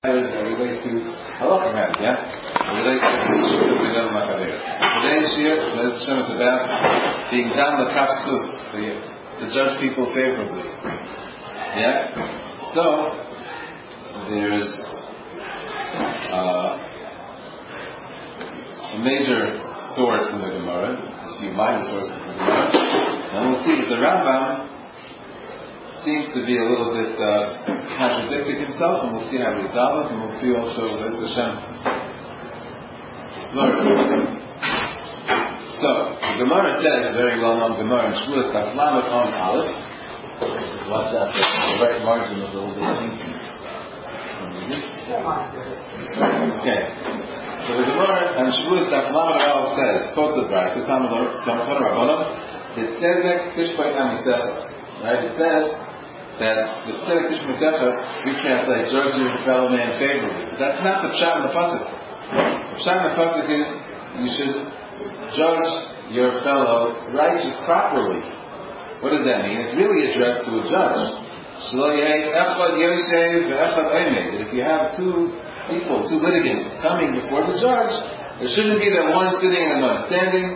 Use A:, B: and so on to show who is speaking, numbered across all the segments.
A: relate to halacha matters, yeah? Relate to B'nai Machavera. Today's shir, Bez Hashem, is about being down the kapstus, to judge people favorably. Yeah? So, there's a major source in the Gemara, a few minor sources in the Gemara, and we'll see that the Rambam seems to be a little bit contradicting himself, and we'll see how he's resolve it, and we'll see also Bez Hashem slurs. So, the Gemara says, a very well-known Gemara in Shavuos, Daf Lamed on Aleph. Watch out, the right margin is a little bit stinky for some reason. Okay. So the Gemara in Shavuos, Daf Lamed Aleph says, quotes the Brayso, Talmud Rabbanon, Tzedek Tishbei Amisecha. Right? It says that the Tzedek Tishbei Amisecha, we translate, judge your fellow man favorably. That's not the pshat in the pasuk. The pshat in the pasuk is, you should judge your fellow righteous properly. What does that mean? It's really addressed to a judge. That if you have two people, two litigants coming before the judge, it shouldn't be that one sitting and one standing.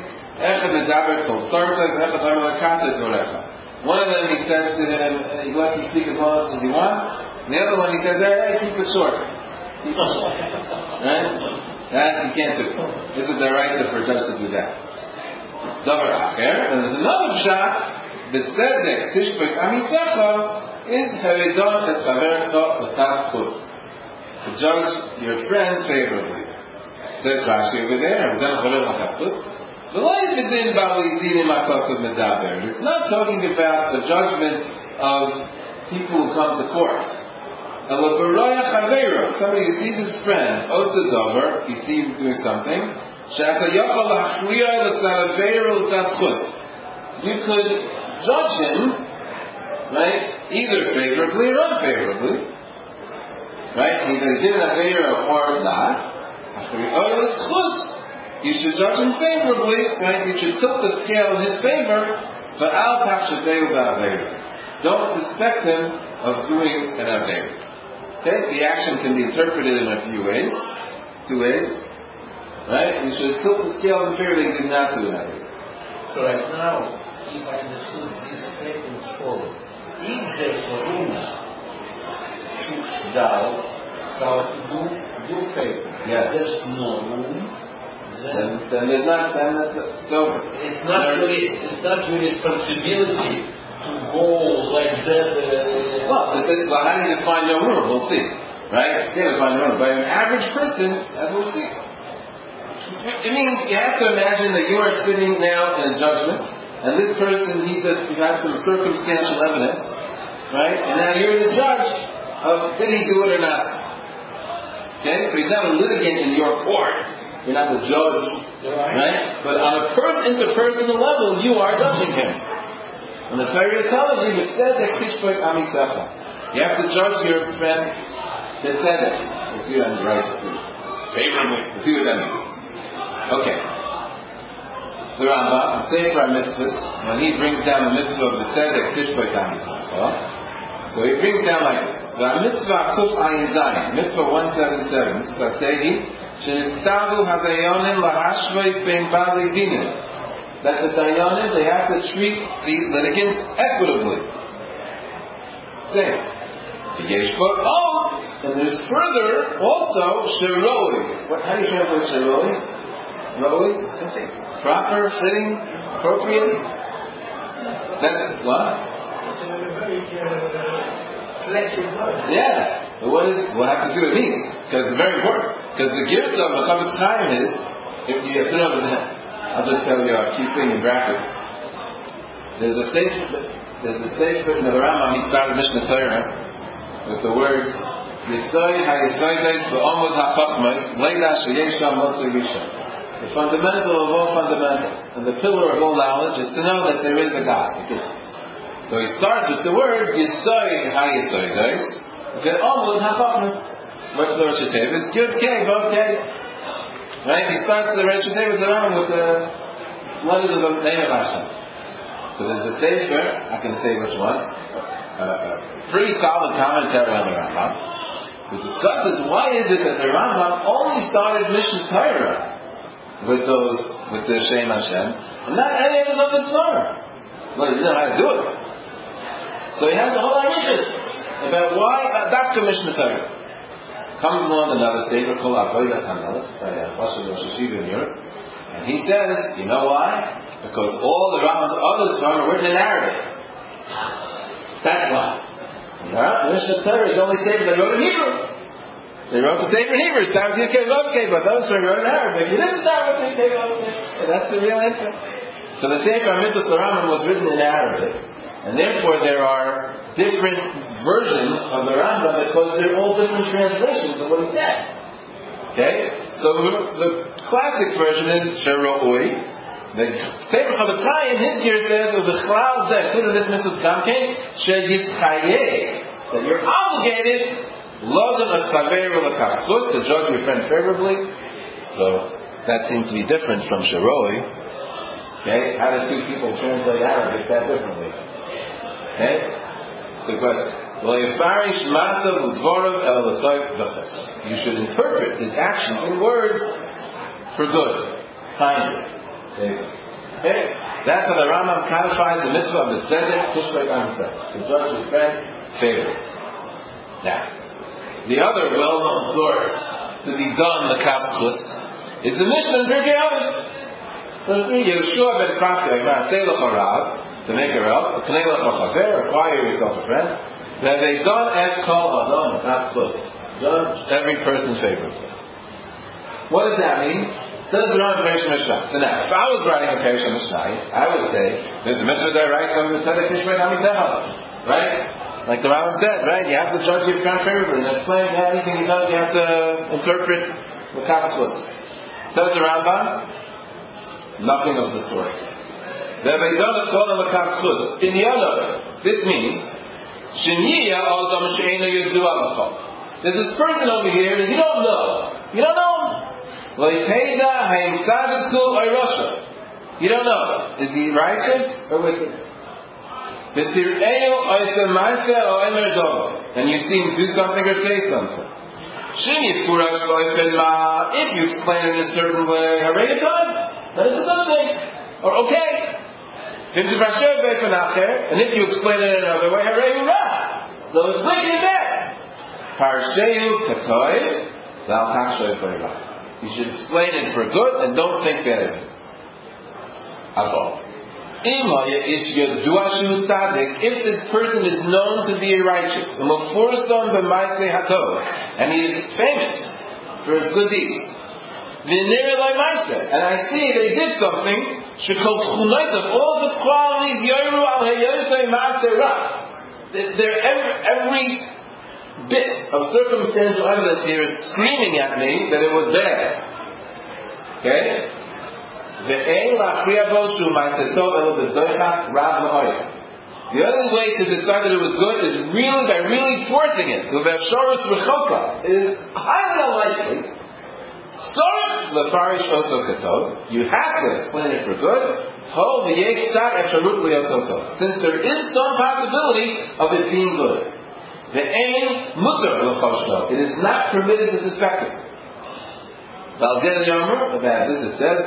A: One of them, he says to him, he lets him speak as long as he wants. And the other one, he says, hey, keep it short. Keep it short. Right? That you can't do. This is the right for a judge to do that. Davar acher. And there's another pshat that says that Tishbei Amisecha is Havedon es Chavercha L'Taf to judge your friend favorably. Says Rashi over there, Havedon Chavercha L'Taf it's not talking about the judgment of people who come to court. Somebody who sees his friend, you see him doing something, you could judge him, right, either favorably or unfavorably, right, either given a favor or not. You should judge him favorably, right? You should tilt the scale in his favor, but don't suspect him of doing an aveir. Okay? The action can be interpreted in a few ways, two ways, right? You should tilt the scale in favor that he did not do an aveir.
B: So right now, if I understood these statements forward, if there's a room to doubt how to do favor, there's no room.
A: Then there's not. Then it's over.
B: It's not your responsibility to go like that.
A: Well, how do you define no room? We'll see, right? You can't define no room. By an average person, as we'll see, it means you have to imagine that you are sitting now in a judgment, and this person you have some circumstantial evidence, right? And now you're the judge of did he do it or not. Okay, so he's not a litigant in your court. You're not the judge, right? But on a interpersonal level, you are judging him. And the Torah is telling you, you have to judge your friend Tzedek. Let's see that righteously. Favorably. Let's see what that means. Okay. The Rambam, Sefer HaMitzvahs, when he brings down the mitzvah of the Tzedek, Tishbei Amisecha, so he brings down like this. The mitzvah Kuf Ayin Zayin, mitzvah 177, mitzvah Sehi, that the dayanim, they have to treat the litigants equitably. Same. And there's further also shiroi. How do you translate shiroi? Roi? Proper, fitting, appropriate. That's what? Yeah. But what is it? We'll have to see what it means. Because it's very important. Because the gift of the Chavetz Chaim is, if you sit over there, I'll just tell you a few things in brackets. There's a stage in the Rambam, he started Mishnah Torah with the words, Yisoy ha-yisoydes v'omod ha-chachmos leida sheyesham motzer yisham. The fundamental of all fundamentals, and the pillar of all knowledge is to know that there is a God. So he starts with the words, Yisoy ha-yisoydes v'omod ha-chachmos. What's the Rosh Hashanah? It's Yud Kei, Vod Kei. Right? He starts the Rosh Hashanah with the letters of the name of Hashem. So there's a sefer, I can say which one, a pretty solid commentary on the Rambam. who discusses why is it that the Rambam only started Mishnah Torah with the Shem Hashem, and not any of his other Torah. Well, he didn't know how to do it. So he has a whole Arishas about why Dafka Mishnah Torah. Comes along another statement called Avodat HaMelech by Chashav Rosh Hashiva in Europe, and he says, you know why? Because all the Rambam's other Svarim are written in Arabic. That's why. The Mishnah Torah is only statement they wrote in Hebrew. They wrote the Sefer in Hebrew. It's time to but those who wrote in Arabic, you didn't start with and that's the real answer. So the Sefer HaMitzvos Rambam was written in Arabic, and therefore there are different versions of the Rambam because they're all different translations of what he said. Okay? So the classic version is Shero'ui. The Sefer Chabatayim, his gear says, U'v'chlal zeh, including this mitzvah Gamkein, she'yitzchayeh, that you're obligated Lodem Asaver L'Kafsus, to judge your friend favorably. So that seems to be different from Sharoi. Okay? How do two people translate Arabic that differently? Okay? It's a good question. You should interpret his actions and words for good, kindly. Okay? That's how the Rambam codifies the mitzvah of the Tzedek, Tishbek Amseh, to judge his friend favorably. Now, the other well-known source to be done the Kafkus is the Mishnah in Pirkei Avos. So it's Yeshua ben Praska, say l'charav, to make a rel, k'nei l'chaver, acquire yourself a friend, that they done as call Adam Kafkus, judge every person favorably. What does that mean? Says the Rambam Perish Mishnah. So now, if I was writing a Perish Mishnah, I would say, there's a mitzvah that writes on the Tzedek Tishbei Amisechel, right? Like the Rambam said, right? You have to judge your friend favorably and explain anything he does. You have to interpret the Kafkus. Says the Rambam, nothing of the sort. That they don't call them a Kafkus. In the other, this means Sheniya Adam Sheina Yedu Alachol. There's this person over here that you don't know. You don't know him. Loiteda Haim Tzadikul Oirosha. You don't know. Is he righteous or wicked? And you see him do something or say something. If you explain it in a certain way, then it's a good thing. Or okay. And if you explain it in another way, so it's wicked and bad. You should explain it for good and don't think bad of it. That's all. If this person is known to be righteous, and he is famous for his good deeds, and I see that he did something, all of its qualities, every bit of circumstantial evidence here is screaming at me that it was bad. Okay? The only way to decide that it was good is really by really forcing it. It is highly unlikely. You have to explain it for good. Since there is some possibility of it being good. It is not permitted to suspect it. About this it says,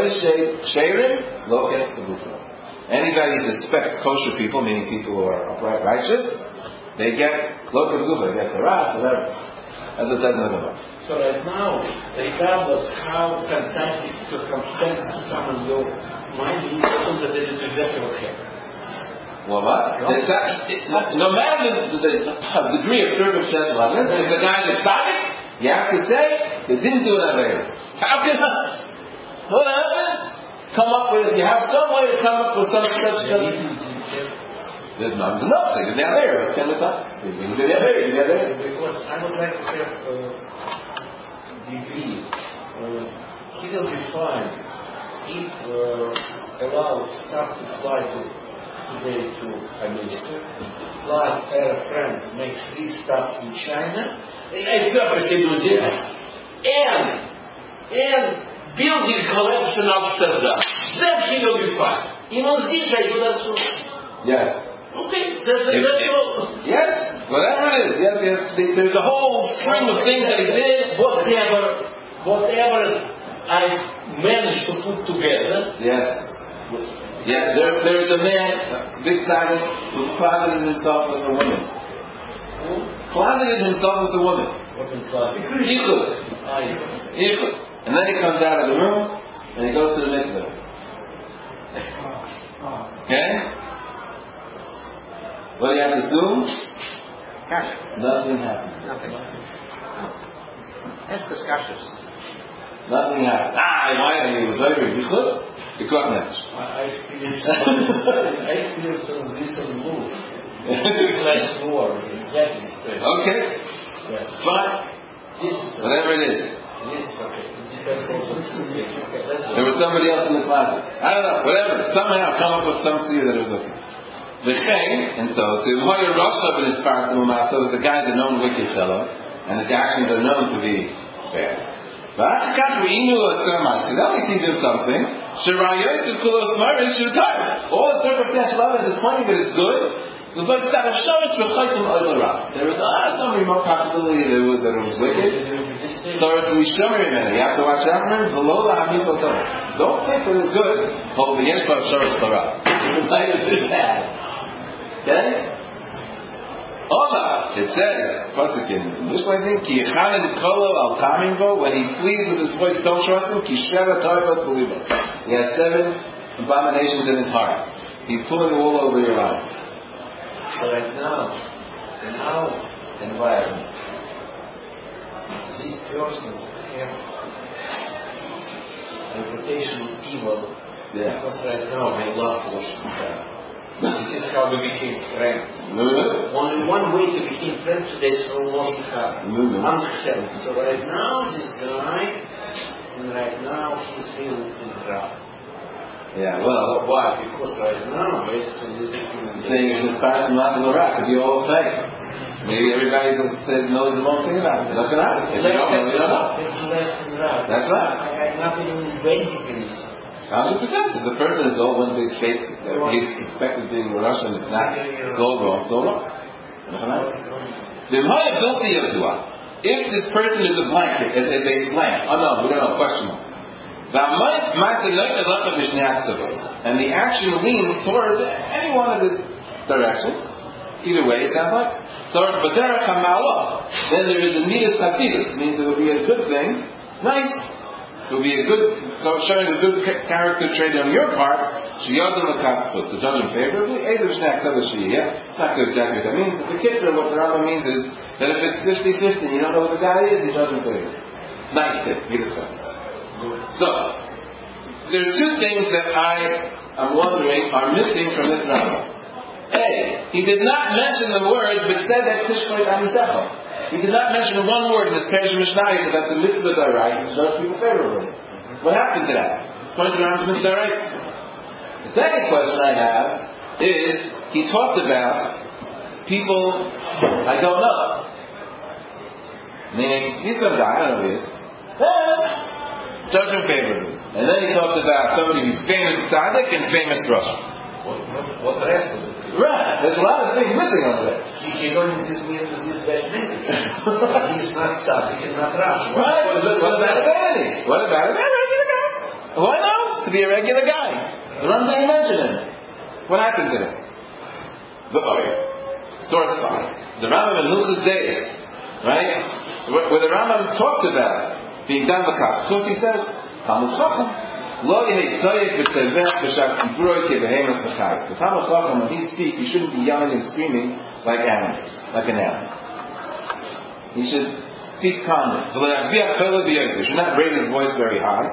A: anybody who suspects kosher people, meaning people who are upright, righteous, they get local gufa, they get the wrath, whatever. As it says in the Gemara.
B: So right now, regardless how fantastic circumstances come in your mind, you know that it is exactly what happened.
A: Well, what? No matter the degree of circumstantial evidence, if the guy is tzaddik, you have to say, they didn't do it later. How can what happened? Come up with, you have some way to come up with some such. There's not enough. They didn't have air. Let's spend the time. They didn't have air.
B: Because I would like to have degree. He will be fine if allowed stuff to fly today to America. Plus, Air France makes free stuff in China. I purposely do this. And building collection Amsterdam. Then he will be fine. You know, this I should have.
A: Yes.
B: Okay, that's all.
A: Yes. Whatever it is, yes. There's a whole string of things that he did.
B: Whatever I managed to put together.
A: Yes. Yeah, there's a man, big time, who closeted himself with a woman. Closeted himself with a woman. Yichud. And then he comes out of the room and he goes to the mikveh. Okay? What do you have to assume? Nothing happened.
B: Ask us kashas.
A: Nothing happened. Why? He was over. Yichud. I
B: experienced some recent moves. It's like war, exactly.
A: Okay.
B: Yes.
A: Fine. Whatever it is. There was somebody else in the closet. I don't know. Whatever. Somehow come up with some tzir that was okay. And so to Hoyer Roshab in his parts of so the guy's a known wicked fellow, and his actions are known to be bad. But now he sees him something. All the circumstantial evidence is pointing that it's good. There was some remote possibility that it was wicked. So if we you have to watch out for him. Don't think that it's good. Okay? It says, when he pleads with his voice, don't trust him. He has 7 abominations in his heart. He's pulling the wool over your eyes.
B: So right now, in our environment, this person have a reputation of evil because right now they love worship. This is how we became friends. Only one way to become friends today is through worship God. Understand? So right now, this guy, he's still in trouble.
A: Yeah, well,
B: why? Because right now, basically, this is
A: saying if this person not in the rock, could be all fake. Maybe everybody knows the wrong thing about it. That's not. If you don't know, you don't know.
B: It's left and right.
A: That's right.
B: I have nothing invented in this.
A: 100%. If the person is all one big fake, he's expected being Russian, it's not. It's all wrong. It's all wrong. If this person is a blank, is a blank, unknown, we don't know, question mark. And the action leans towards any one of the directions. Either way, it sounds like. So, but then there is a midas chassidus, means it would be a good thing. It's nice. So it would be a good, showing a good character trait on your part. To judge him favorably. It's not good exactly what that means. But the kids, what the Rambam means is that if it's 50-50, you don't know who the guy is, you judge him favorably. Nice tip, midas chassidus. So, there's 2 things that I am wondering are missing from this Rambam. A, he did not mention the words, but said that Tishkoit Amisecha. He did not mention one word in this Perush Mishnayos about the mitzvah d'oraisa to judge people favorably. What happened to that? According to the Rambam's mitzvah d'oraisa. The second question I have is, he talked about people I don't know. Meaning, he's some guy, I don't know who he is. Judge him favorably. And then he talked about somebody who's famous tzaddik and famous Russian.
B: What the rest of it?
A: Right. There's a lot of things missing over there.
B: He only this best minute. He's not tzaddik, he's not Russian.
A: Right. What about vanity? What about a regular guy? Why not? To be a regular guy. The Rambam didn't mention him. What happened to him? So it's fine. The Rambam in Hilchos Deis, right? Where the Rambam talks about being done b'kas. Of course he says, Talmud Chacham. Lo yehei tzayik v'tzevech v'shak tibroi kebehemas v'chayis. So Talmud Chacham, when he speaks, he shouldn't be yelling and screaming like animals, like an animal. He should speak calmly. He should not raise his voice very high.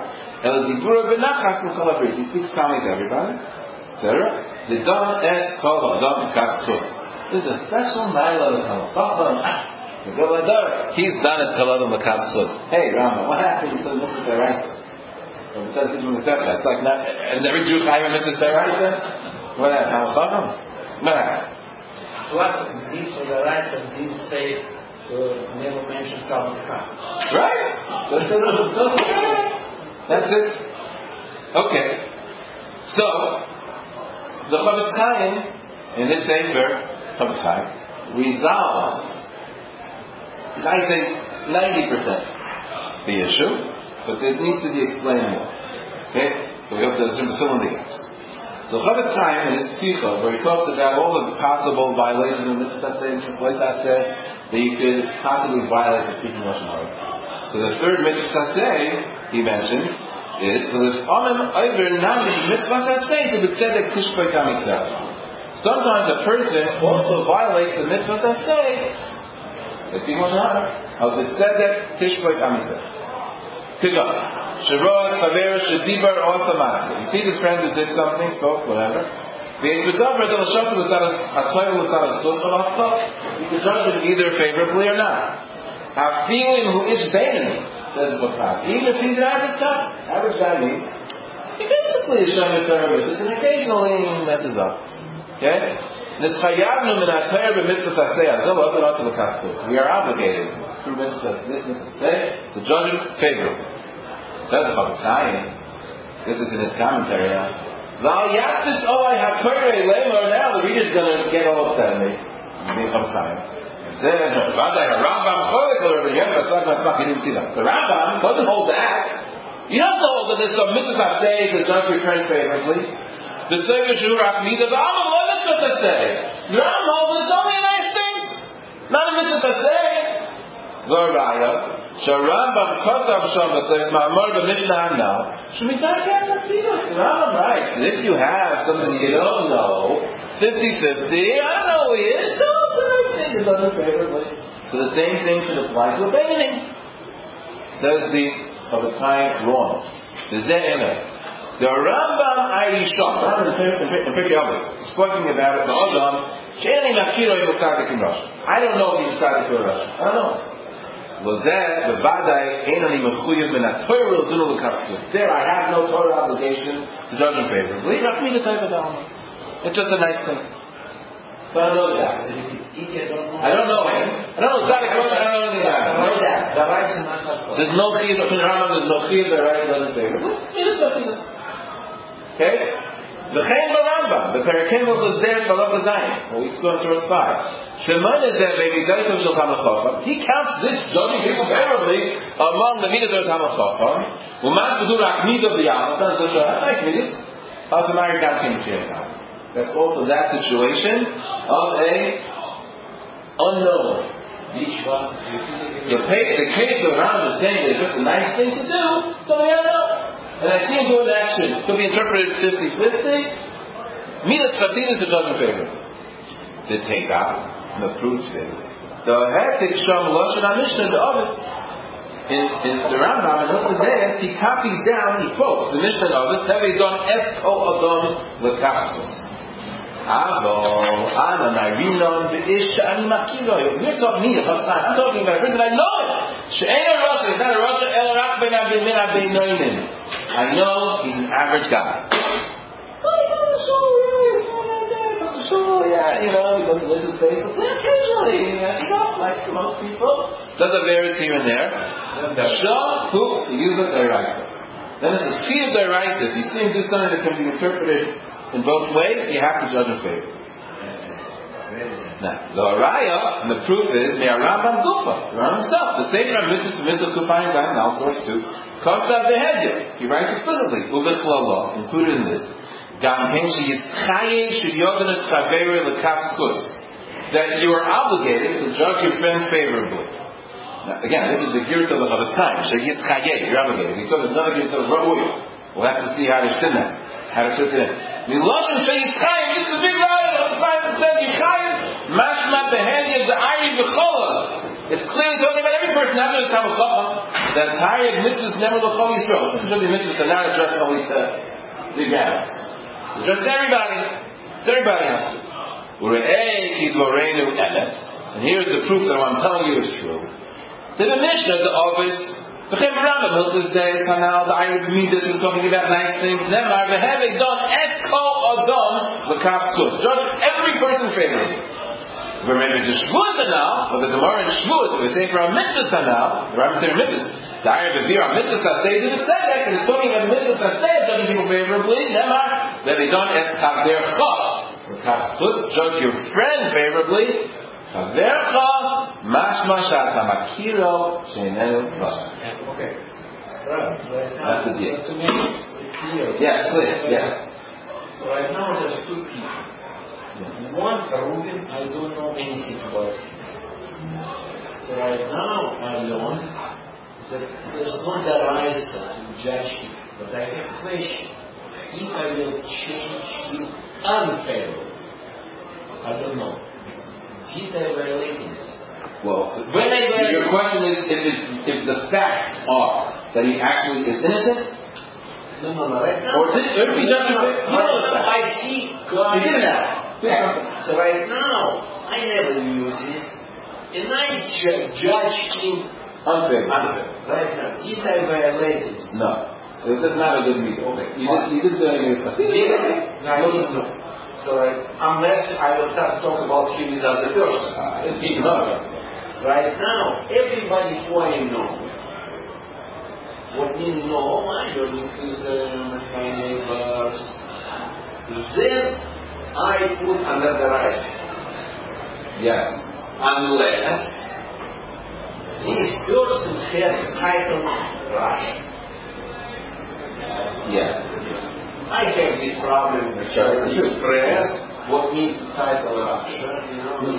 A: He speaks calmly to everybody, etc. The dam es kol ha'adam b'kas chus. This is a special naila of Talmud Chacham. He's done his Kaladam Lakav's close. Hey, Rama, what happened to Mrs. Deraisa? It's like not, and every Jew hiring Mrs. Deraisa? What happened? What happened?
B: Plus, Mrs. Deraisa didn't say, never mention Talmud Chacham.
A: Right? That's it. Okay. So, the Chavetz Chaim, in this Sefer, Chavetz Chaim, resolves, I say 90% the issue, but it needs to be explained more. Okay? So we hope to fill in the gaps. So Chofetz Chaim in his Psicha, where he talks about all the possible violations of mitzvah that you could possibly violate for speaking Lashon Hara. So the third mitzvah he mentions is sometimes a person also violates the mitzvah by speaking Lashon Hara of the tzedek tishbeit am Yisrael. Kiga Sharoas Chaver Shedibar Osamasa. He sees his friend who did something, spoke, whatever. You can judge him either favorably or not. Hafilin who is Bainani, says Bakar. Even if he's an average guy means he basically is showing a terrorist and occasionally he messes up. Okay? We are obligated through mitzvah to judge him favorably. Says the Chofetz Chaim, this is in his commentary now. Now the reader's going to get all upset at me. The Rambam doesn't hold that. He doesn't hold that there's some mitzvah say to judge your friend favorably. The Sefer Shurak Midah, the Rambam mitzvah say. The Rambam holds it's only a nice thing, not a mitzvah say. The Raya. Rambam Kosav Shama says, Ma'amar b'Mishnah now. Shemitah can't see us. The Rambam writes that if you have somebody you don't know, 50-50, I don't know who he is, no, it's a nice thing, it doesn't favorably. So the same thing should apply to a baiting. Says the Chofetz Chaim wrong. The Rambam Ayishah, Rambam in Pirkei Avos, speaking about it, the Adam, She'eni Makiro Yimutzadek in Russia. I don't know if he's Tzadek in Russia. I don't know. There I have no Torah obligation to judge him favorably. It's just a nice thing. So I don't know that. I don't know him. I don't know Tzaddik Rosh. I don't know anything about him. There's no chiyuv between Rambam. There's no chiyuv that right doesn't favorably. Okay? The Chaim Rambam, the Perikim of the Zeh Balach Zayin. Well, we go into verse 5. Shemon is there, baby, Daitav Shel Hamachacham. He counts this judging people favorably among the Midah of Hamachacham. Umas Bedur Ak Midah of the Yam. That's such a nice Midah. Also, Mary God came to Shemon. That's also that situation of a unknown. The case of Rambam is saying that it's just a nice thing to do, so we don't know. And I see good action could be interpreted 50-50. Midas Chasidus it doesn't favor. The takeout, the proof is the Hetik Sham Lashon HaMishnah the Ovis in the Rambam in Hilchos he copies down, he quotes the Mishnah Ovis. Have they done Esko Adam Lekachos? Avo Ana Narinon the Ish Ani Makiro. We're talking me. I'm talking about a person I know it. She'ena Rosh is not a Rosh El Rak Ben Abin Min Abin Noinin. I know he's an average guy. He doesn't lift his face. Occasionally, he goes like most people. Does a varies here and there. Shah, who he uses a right. Then it's a key of the right. If you see him do something that can be interpreted in both ways, you have to judge in favor. Now, the Araya, and the proof is, may Rambam Gufa, the Rambam himself. The Sefer Mitzvah Kufayin Zayin, now source 2. Kostav Behedya. He writes explicitly, Ubechlala, included in this, that you are obligated to judge your friend favorably. Now, again, this is the Girs of the Chofetz Chaim. You're obligated. We saw there's another Girs of Ra'uy. We'll have to see how to fit that. How to fit it in. Miloshin Sheyischaim, this is the big riot of the Chofetz Chaim said, Yichayim, Mashma Behedya, the Ari B'chola. It's clearly talking about every person, not just Talmud Chacham. The entire mitzvah is never l'chol Yisrael. It's usually mitzvahs are not addressed only to the grounds. It's just everybody. It's everybody has to. And here's the proof that what I'm telling you is true. To the Mishnah, the Ovis, the Chem Rambam, Hilchos Days, Kanal, the Ayur Midas, we're talking about nice things. Nemar, v'heve done et kol adam l'kafkus. Judge every person favorably. Remember the Shavuos now, or the Gemara in Shavuos, we say for our mitzvahs now, the Rambam says mitzvahs. The Ayur Bevir, our mitzvahs say, did it say that? And it's talking about mitzvahs say, judging people favorably. Nemar, that they done et kavdercha. Judge your friend favorably. Chavercha mashma she'ata makiro she'einenu rasha.
B: Okay. Right.
A: That's the deal.
B: To me, it's clear.
A: Yes, clear. Yes.
B: So right now, there's two people. One, Reuben, I don't know anything about him. So right now, I learn that there's not the right to judge him. But I have a question. If I will change him unfavorably, I don't know. Did I violate it?
A: Well, your question is if the facts are that he actually is innocent?
B: No. Right now,
A: or if he doesn't?
B: I see God.
A: He did that.
B: So right now, I never use it, and I judge him
A: unfavorably.
B: Right now, did I violate it?
A: No. It was just not a good meeting. Okay. You didn't do anything stuff.
B: I don't know. So unless I will start to talk about him as a person. Right now, everybody who I know, what means know, I know is my neighbors. Then I put under the right.
A: Yes.
B: Unless this person has title rush.
A: Yes.
B: I have this problem with express what means title rush.
A: Let's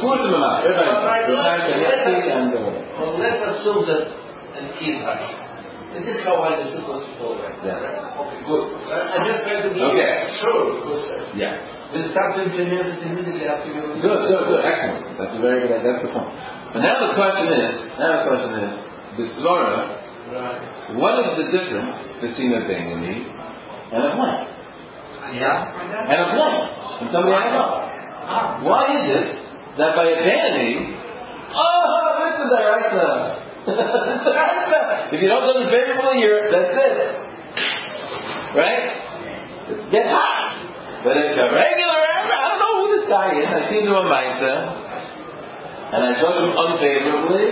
B: assume that and he's rush. And this is how I understood what you told me.
A: Yeah.
B: Okay, good. I just try to be sure because
A: yes.
B: We start to implement it immediately after you.
A: Good. Excellent. That's a very good. That's the point. But now the question is, the Svara.
B: Right.
A: What is the difference between a Benjamin and a blank?
B: Yeah.
A: And a blank. And somebody I don't know. Why is it that by a Benjamin, this is the Raisa. If you don't do it favorably, that's it. Right? It's get hot. But if a regular, I don't know who this guy is. I see him do a Maisa, and I judge him unfavorably.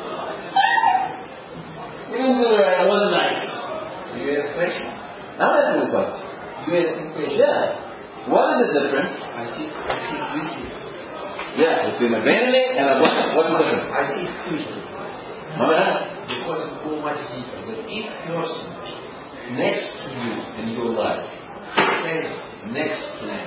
A: He didn't do it right. It wasn't nice.
B: You ask a question?
A: I'm asking the question.
B: You ask a question?
A: Yeah. What is the difference?
B: I see fusion.
A: Yeah, between a vanity and a blank. What's the difference?
B: I see fusion. Because it's so much deeper. That if person next to you in your life, next to you,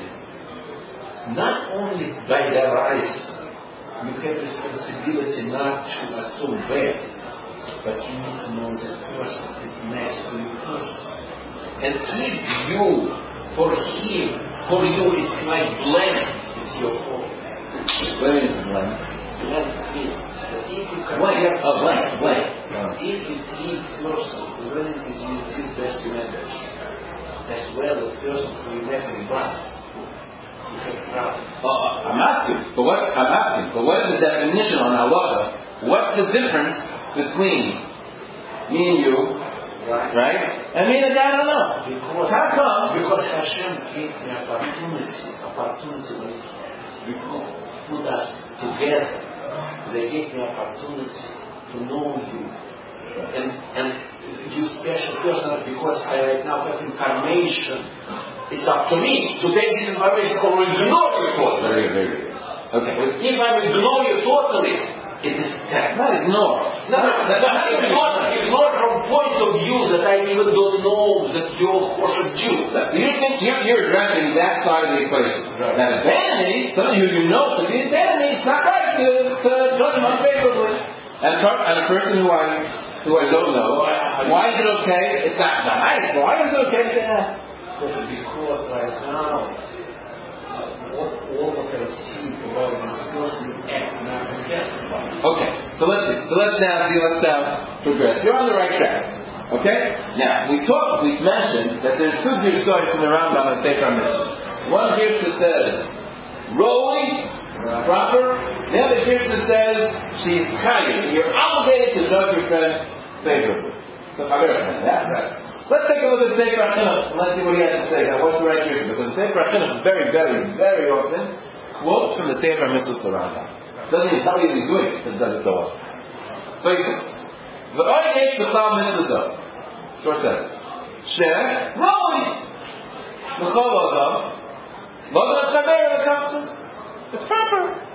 B: not only by the right, you have responsibility not to assume bad, but you need to know this person is next to you person. And if you, for you it's like blank, it's your fault.
A: Where is blank?
B: Blank is. But if you can
A: blank.
B: If you treat person when it is with his best image, as well as person who you never embrace, you have problem.
A: I'm asking, but what is the definition on halacha? What's the difference between me and you, right? And me and the guy I don't know. How come?
B: Because Hashem gave me opportunity when He put us together. They gave me opportunity to know you. And you special person because I right now have information. It's up to me to take this information or ignore you totally.
A: Very good. Okay.
B: But if I ignore you totally, it is
A: not ignore.
B: Ignore from point of view that I even don't know that you're a kosher Jew.
A: So you think you're addressing that side of the equation.
B: Right.
A: Now the vanity, somebody who you know to be a vanity, it's not right to judge him unfavorably. And a person who I don't know, why is it okay? It's not nice, but why is it okay to say that?
B: Because right now, what all of us speak about this person act not against.
A: Okay, so let's progress. You're on the right track. Okay? Now, we mentioned that there's two good stories from the Rambam and Sefer HaMitzvot. One gives that says, Roi, proper. The other gives that says, she's chayiv. You're obligated to judge your friend favorably. So, I'm going to recommend that, right? Let's take a look at Sefer HaChinuch and let's see what he has to say about what's the right answer. Because Sefer HaChinuch very, very, very often quotes from the Sefer HaMitzvot to the Rambam. Doesn't even tell you what he's doing, it does it so often. So he says, V'oi eight b'chal mitzvah. Source says, Sheh, Roi, b'chol adam, lo d'chaber l'kastus. It's proper.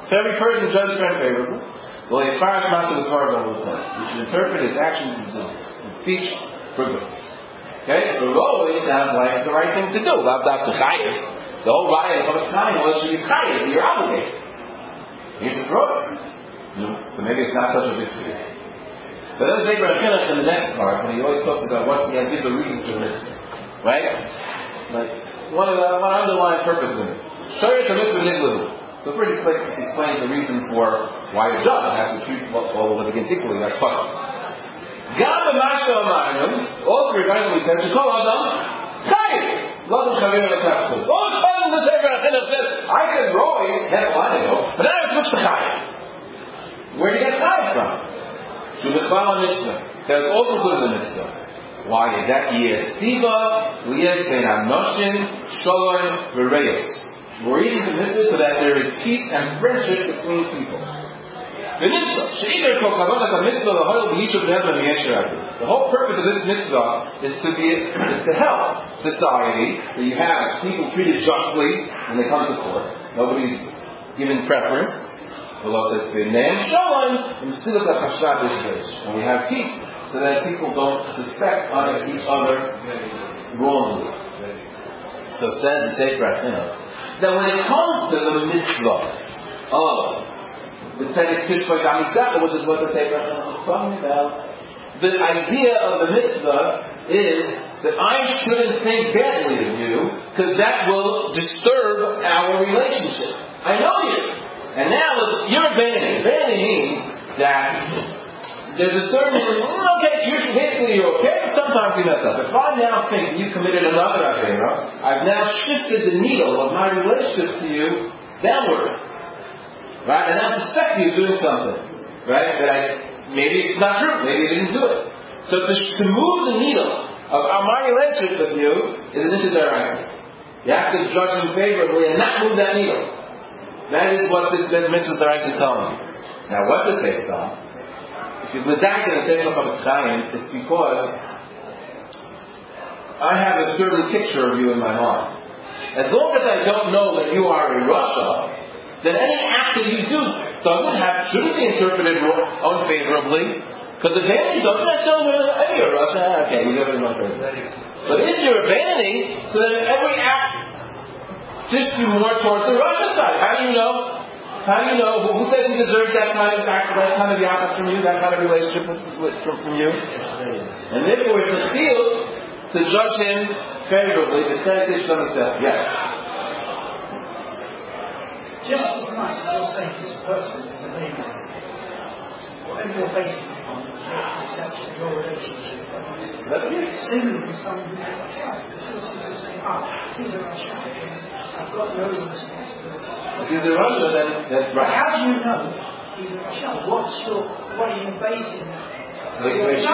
A: For every person judges friend favorably. Well, if Farash Master was far from the time, you should interpret his actions and his speech for good. Okay? So always sounds like the right thing to do. Lavdavka chayiv. The whole riot of time was should be chayiv. You're obligated. Here's the road. So maybe it's not such a big deal. But then Zebra Chinuch in the next part, when he always talks about what he gives the reason for the mitzvah. Right? Like, one underlying purpose of the mitzvah. Shorish HaMitzvah Nidlahu. So first he explains the reason for why a judge has to treat all the litigants equally, like fuck. Gam b'mashka amarnu, also regarding what we said, Shekol Adam, chayiv. L'adam chavir l'kafkus. All of a sudden the Zebra Chinuch says, I said Roy, that's why I know, but now I switched to chayiv. Where do you get chayiv from? Shubechal mitzvah. That's also put in the mitzvah. Why is that? Yes, Tiva, Lies ben Anoshin, Shalom, V'Reyos. We're reading the mitzvah so that there is peace and friendship between people. The mitzvah, She'iter Kol Kavanat HaMitzvah L'Hoyel B'Yishuv B'Nei Yeshur. The whole purpose of this mitzvah is to help society, that you have people treated justly when they come to court. Nobody's given preference. The law says, and we have peace, so that people don't suspect each other wrongly. So says the Sefer HaChinuch, that when it comes to the mitzvah of the Tzedek Tishboi Gamisacha, which is what the Sefer HaChinuch is talking about, the idea of the mitzvah is that I shouldn't think badly of you, because that will disturb our relationship. I know you. And now you're abandoning. Abandoning means that there's a certain, basically you're okay, but sometimes you mess up. If I now think you committed another avera, I've now shifted the needle of my relationship to you downward. Right? And I suspect you doing something. Right? That maybe it's not true. Maybe you didn't do it. So to move the needle of my relationship with you is an issue that you have to judge him favorably and not move that needle. That is what this mitzvah is telling you. Now, what is based on? If you've medacted and taken off of Chaim, it's because I have a certain picture of you in my mind. As long as I don't know that you are a Russia, then any act that you do shouldn't be interpreted unfavorably, because the vanity doesn't necessarily mean, hey, you're a Russia, okay, you never know. But if you're abandoning, so then every act just be more towards the Russian side. How do you know? Who says he deserves that kind of yakas from you, that kind of relationship from you? And therefore, it's a field to judge him favorably. The Tzedek Tishboi himself. Yeah.
C: Just as much as you're saying this person is a baby, whatever you're basing it on, your perception, your relationship, similarly with someone who's a child, because you're saying, he's a child. I've got no responsibility.
A: If he's a Russia, then right.
C: How do you know he's a Russia? What are you basing that?
A: So you make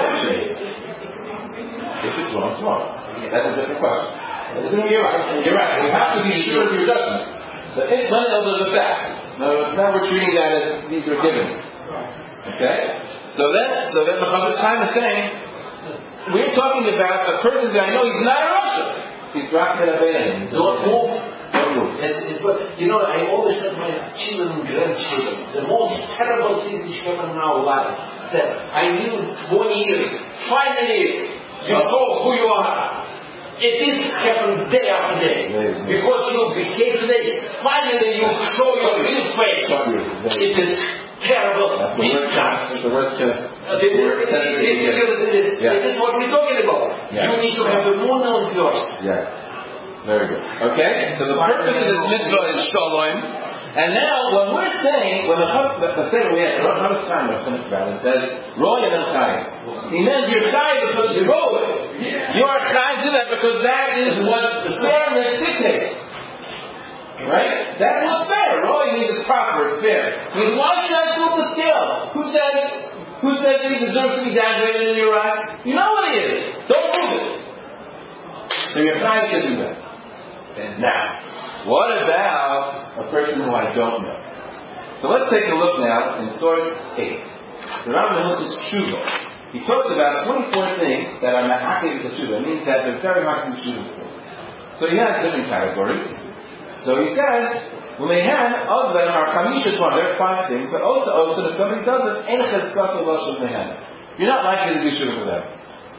A: if it's wrong, it's wrong. That's a different question. You're right. You have to be sure of your judgment. But none of those are the facts. Now we're treating that as these are givens. Okay? So then the Chavetz Chaim is saying, we're talking about a person that I know he's not a Russia. He's dropping it abandoned.
B: Don't move. I always tell my children and grandchildren, the most terrible thing which happened in our life, that I knew 20 years, finally you saw who you are. It is happening day after day. Because you behave today, finally you show your real face. It is terrible.
A: It's the worst
B: This is what we're talking about. You need to have a moon on yours.
A: Yes. Very good. Okay? So the purpose of this mitzvah is shalom. And now, when we're saying, when the thing we have, Chavetz Chaim says, Roy and Chaim. He means you're Chaim because you're Roy. You're Chaim to that because that is what fairness dictates. Right? That's what's fair. Roy means it's proper, it's fair. He means, why should I tilt the scale? Who says that he deserves to be downgraded in your eyes? You know what he is. Don't move it. So your Chaim can do that. And now, what about a person who I don't know? So let's take a look now in source 8. The Rambam Hilchos Tshuva. He talks about 24 things that are ma'akev the Tshuva. It means that they're very hard to do Tshuva for. So he has different categories. So he says, when they have, of them are chamisha twan, there are 5 things, but also if somebody does it, ein cheskasa l'shem mehem. You're not likely to do shuvah for them.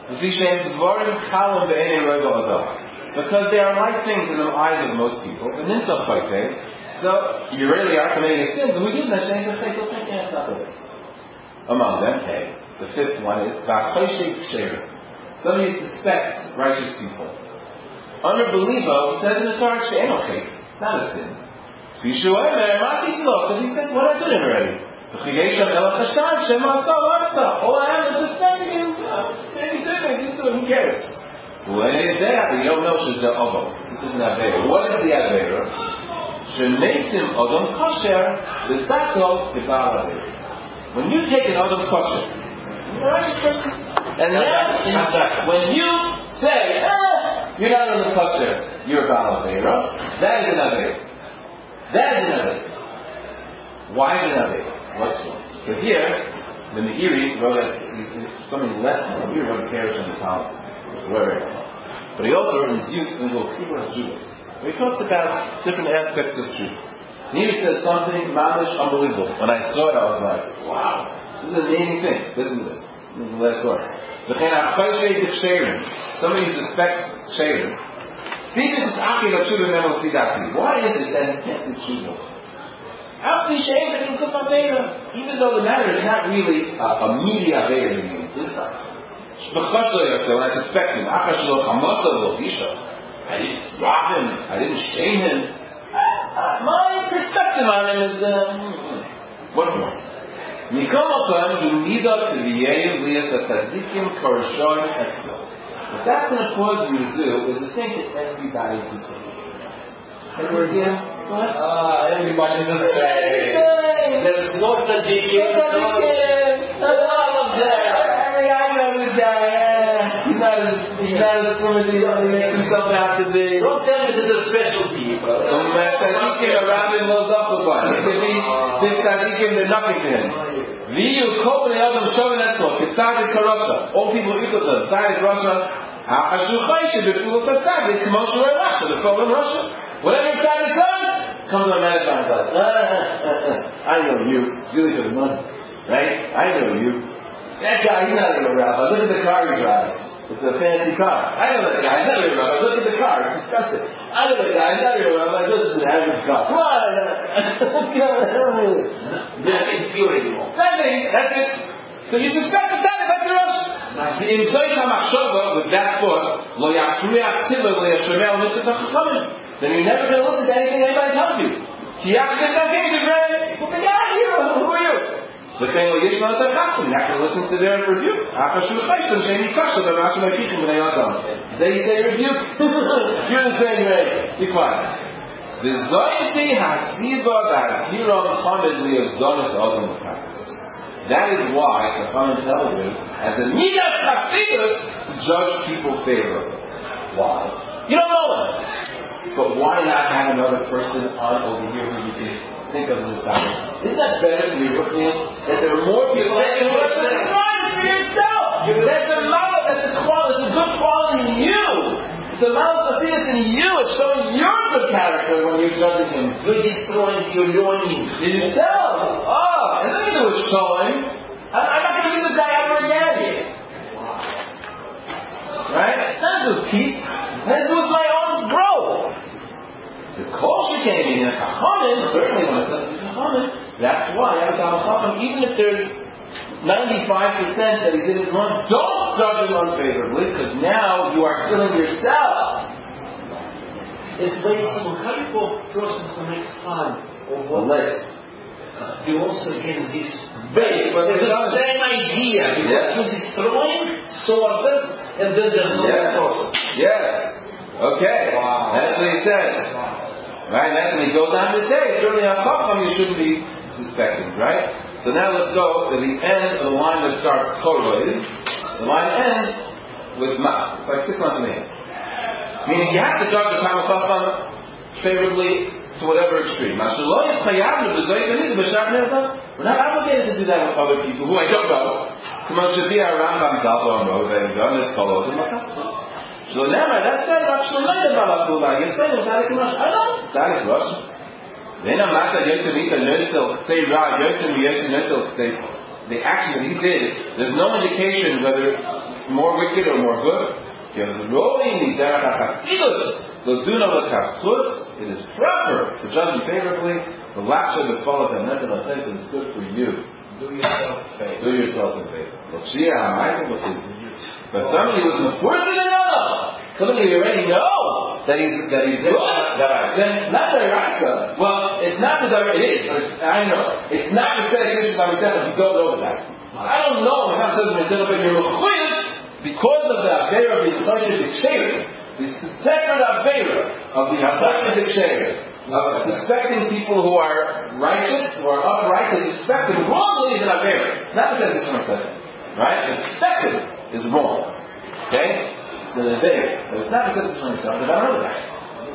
A: Because they are like things in the eyes of most people, and then so you really are committing a sin, but we do Hashem to say, among them, the 5th one is somebody suspects righteous people. Under Belivo, it says in the Torah, it's not a sin. Because he says, what I did already. All I am is suspecting him. Maybe he did, maybe he didn't. Who cares? Well, you don't know she's the Ovo. This is an Aveira. What is the Aveira? Shemesim Odom Kosher, the Dato, the Baal Aveira. When you take an Odom Kosher, you're a righteous person. And then, when you say, you're not Odom Kosher, you're a Baal Aveira, that is an Aveira. Why is it an Aveira? What's wrong? So here, the Meiri wrote something less than the Meiri wrote a parish on the Talmud. But he also wrote in Ziyut in the Sibur HaJudah, where he talks about different aspects of truth. And here he says something mamish unbelievable. When I saw it, I was like, wow, this is an amazing thing. Listen to this. This is the last word. Somebody who suspects Shayrim. Why is it that he can't do Tshuva? Even though the matter is not really a media Aveira in this time. When I suspect him, I didn't rob him, I didn't shame him. My perspective on him is, what's wrong? What that's going to cause you to do is to think that everybody's the same. Everybody's the same. There's no tzaddikim. All of them. He's not as primitive as he makes himself out to be. Don't tell me that there's special people. Tzaddikim are rabbi Mozachobah. It could be this tzaddikim, they're nothing to him. All people equal to them. Tzaddik Rasha. Whatever tzaddik does, comes on that time. I know you. It's really for the money. Right? I know you. That guy, he's not a real rabbi. Look at the car he drives. It's a fancy car. I know that guy. He's not a real rabbi. Look at the car. It's disgusting. I know that guy. He's not a real rabbi. Look at the average car. Come on. That's infuriating. That's it. So you suspect the tzaddik. That's the Rosh. The inside HaMachshava with that thought, lo yachriach tiva lo yashmel mitzvah chachamim. Then you're never going to listen to anything anybody tells you. Ki yachzeh davim divrei. Who are you? You're not going to listen to their rebuke. They rebuke. You're the same way. Be quiet. That is why the common television as a midah chassidus to judge people favorably. Why? You don't know them. But why not have another person on over here who you can think of as a topic? Isn't that better than your witness? That there are more people that can listen to yourself. That's a mouth, that's a quality, it's a good quality in you. It's a mouth of this in you. It's showing your good character when you're judging him. You're destroying your learning. Yourself. Oh, and let me do what's showing. I'm not going to use this guy ever again. Right? That's with peace. That's with my own growth. The kol shekeni in a chachamim, certainly when it says chachamim, that's why I'm a chacham, even if there's 95% that he didn't wrong, don't judge him unfavorably, because now you are killing yourself. It's very simple. How do you call a person to make fun of what you also get this very, but it's the same idea, because you're destroying sources, and then there's no process. Yes. Okay. Wow. That's what he says. Right? That's when he goes on to say, certainly a chacham you shouldn't be suspecting, right? So now let's go to the end of the line that starts korod. The line ends with ma. It's like 6 months in the end. Meaning you have to judge the Talmud Chacham favorably to whatever extreme. We're not obligated to do that with other people who I don't know. So never, that said, Rav Shlomo Balakula, you say, Talik Rosh, I know, Talik Rosh. Then I'm not that Yosef Ika Nurtel, say Ra, Yosef Nurtel, say, the action he did, there's no indication whether more wicked or more good. Because rolling the Derech HaChasidus, the Duna L'Kastus, it is proper to judge you favorably. The Lasha, the Follow, the Mental Authentic is good for you.
B: Do yourself a favor.
A: Do yourself a favor. But somebody who's important to know, somebody you already know that he's good, not the Rasa. Well, it's not the direct, it is. I know. It's not the Tzedek Yishmael if you don't know that. I don't know. It's not says because of the Avera of the Choshev B'Ksheir, the separate Avera of the Choshev B'Ksheir, of suspecting people who are righteous, who are upright, they suspect them wrongly is an Avera. Not because it's from a Tzedek. Right? Suspected is wrong. Okay? It's an Avera. But it's not because it's from a Tzedek, because I don't know that.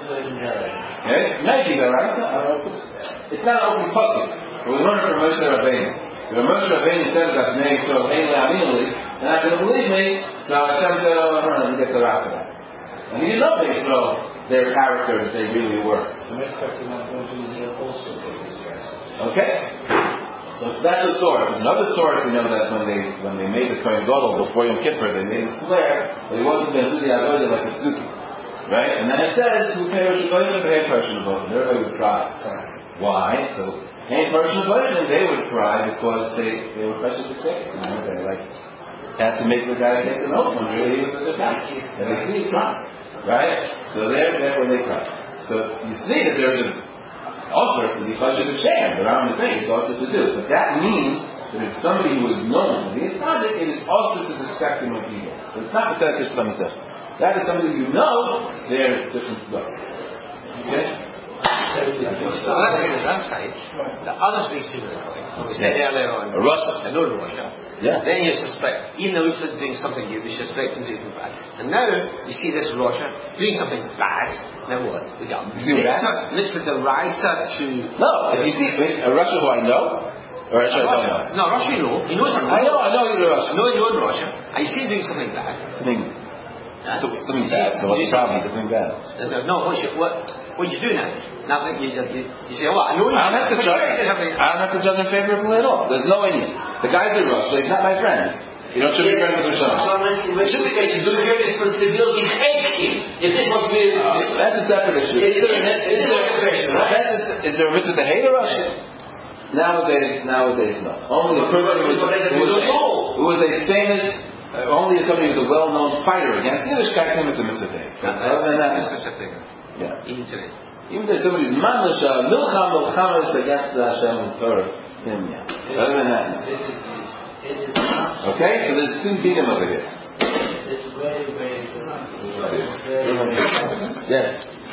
A: Okay? Maybe they're right. I don't know. It's not an open puzzle. But we learn from Moshe Rabbeinu. When Moshe Rabbeinu says that Nei Yisrael Ein Le'aminuli, and I didn't believe me, so Hashem said, oh, no, you get the wrath of that. And he didn't know Nei Yisrael, their character that they really were.
B: So we're expecting that going to Israel also to be stressed.
A: Okay? So that's a source. Another source, we know that when they made the Kohen Gadol before Yom Kippur, they made him swear that he wasn't going to do the Avodah like a Tzuki. Right? And then it says, who perish Avodah, who perish Avodah. Everybody would cry. Why? So, any person and they would cry because they were precious to say. They had to make the guy take the milk when really he was a guy. And they see it crying. Right? So there when they cry. So you see that there's all sorts of precious to share. But I'm saying it's also to do. But that means that if somebody who is known to be a tzaddik, it is also to suspect him of evil. But it's not the tzaddik Islam stuff. That is somebody you know, they're different stuff. Okay?
D: So let's say the downside, the other things to the Kohen, we said earlier on,
A: Russia.
D: Another Russia.
A: Yeah.
D: Then you suspect, even though he's doing something good, we suspect him doing bad. And now you see this Russia doing something bad. Now what? We got literally the Raisa to.
A: No, if you see a Russia who I know, or Russia I don't know.
D: No, Russia you know. He knows something.
A: I know you're Russia.
D: No, you know Russia. And you see him doing something bad.
A: Something bad. So what's the problem? Something bad.
D: No, what you do now? Now that you say, well, I know you.
A: I don't have to judge him favorably at all. There's no any. The guy's in Russia. He's not my friend. You don't should be friends with Hashem. That's a separate issue. Is there a mitzvah to hate a Russia? Nowadays, no. Only a person who was a famous. Only somebody who's a well-known fighter against Yiddishkeit, it's a mitzvah to hate. Other than that, yeah. Even if somebody's mamash, milchamas against the Hashem's Torah, him, yeah. Other than that, no. Okay, so there's two dinim over here.
C: It's very, very good.
A: Yes.